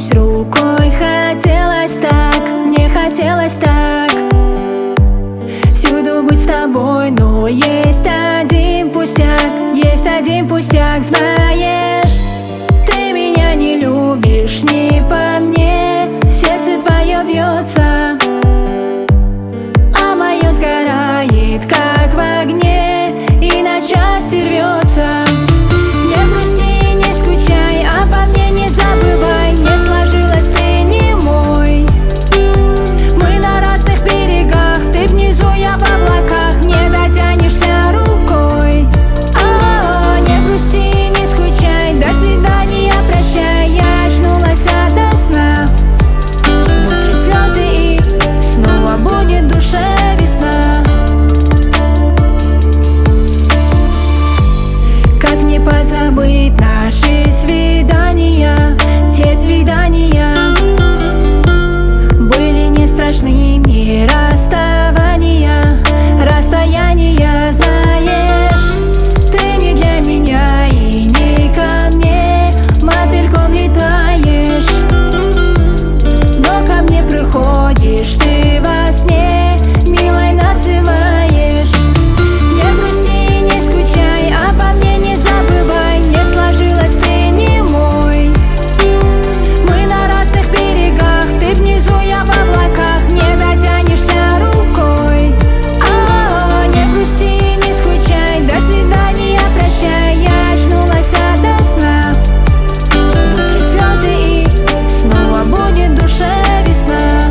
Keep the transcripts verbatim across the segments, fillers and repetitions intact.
коснусь рукой. Хотелось так, мне хотелось так всюду быть с тобой, но есть один пустяк, есть один пустяк, знаешь, ты меня не любишь, не по мне, сердце твое бьется, а мое сгорает, как в огне, и на части рвется. Не грусти, не скучай, а по мне не забывай, не сложилось, ты не мой. Мы на разных берегах, ты внизу, я в облаках, не дотянешься рукой. О, не грусти, не скучай, до свидания, прощай, я очнулась ото сна. Вытру слезы и снова будет в душе весна. Как мне позабыть наши свидания, те свидания были не страшны мне расставания, расстояния, знаешь, ты не для меня и не ко мне, мотыльком летаешь, но ко мне приходишь ты во сне, милой называешь. Не грусти, не скучай, а по мне не забывай, не сложилось, ты не мой. Мы на разных берегах, ты внизу, я в облаках, не дотянешься рукой. О, не грусти, не скучай, до свидания, прощай, я очнулась ото сна. Вытру слезы и снова будет в душе весна.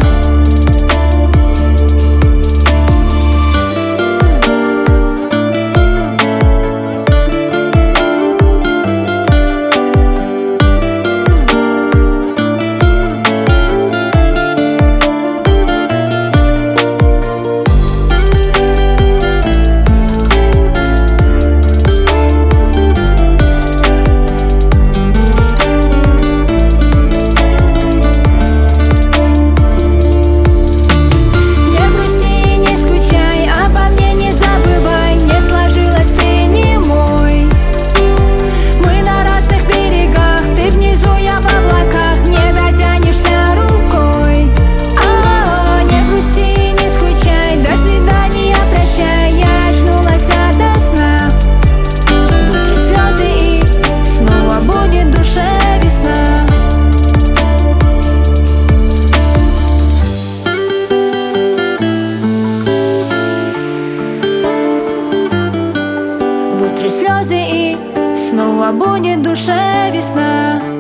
Не грусти, не скучай, а по мне не забывай, не сложилось, ты не мой. Мы на разных берегах, ты внизу, я в облаках, не дотянешься рукой. О, не грусти, не скучай, до свидания, прощай, я очнулась ото сна. Вытру слезы и снова будет в душе весна. Вытру слезы и снова будет в душе весна.